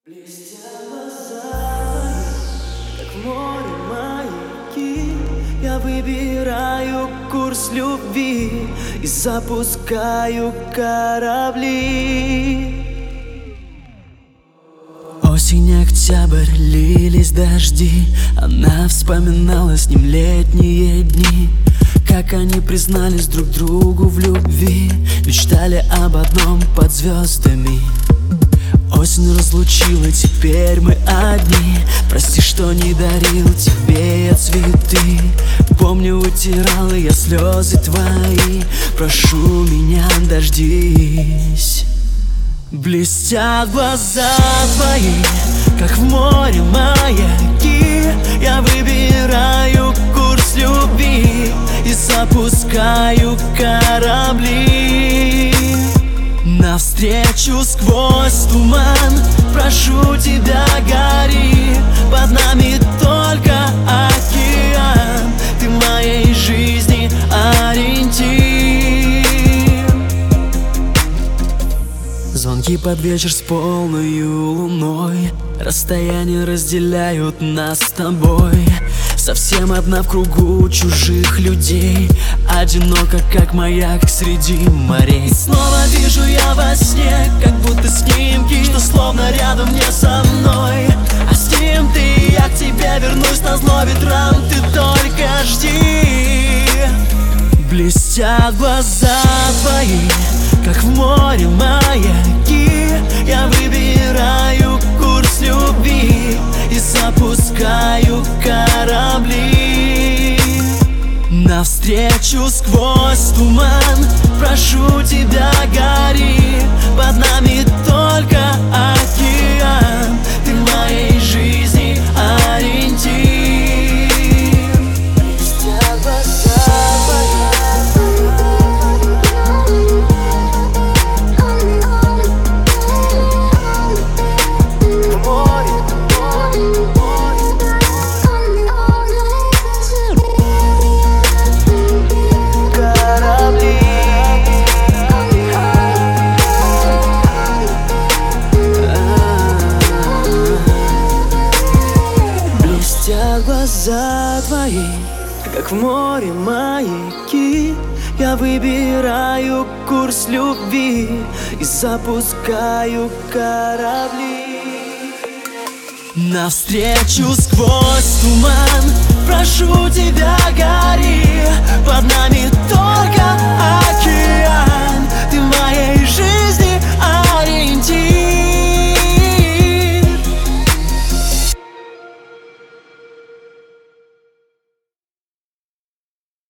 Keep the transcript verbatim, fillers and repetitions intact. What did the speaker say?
Блестят глаза твои, как в море маяки. Я выбираю курс любви и запускаю корабли. Осень, октябрь, лились дожди. Она вспоминала с ним летние дни, как они признались друг другу в любви, мечтали об одном под звездами. Осень разлучила, теперь мы одни. Прости, что не дарил тебе я цветы. Помню, утирала я слезы твои. Прошу меня, дождись. Блестят глаза твои, как в море маяки. Я выбираю курс любви и запускаю корабли. Навстречу сквозь туман, прошу тебя, гори. Под нами только океан, ты моей жизни ориентир. Звонки под вечер с полною луной, расстояния разделяют нас с тобой. Совсем одна в кругу чужих людей, одиноко, как маяк среди морей. Снова вижу я во сне, как будто снимки, что словно рядом не со мной. А с ним ты, я к тебе вернусь назло ветрам, ты только жди. Блестят глаза твои, как в море маяки. Я выбираю курс любви и запускаю корабли. Навстречу сквозь туман, прошу тебя, гори. Под нами только океан, ты моей жизни ориентир. Глаза твои, как в море маяки. Я выбираю курс любви и запускаю корабли. Навстречу сквозь туман, прошу тебя, гори. Под нами только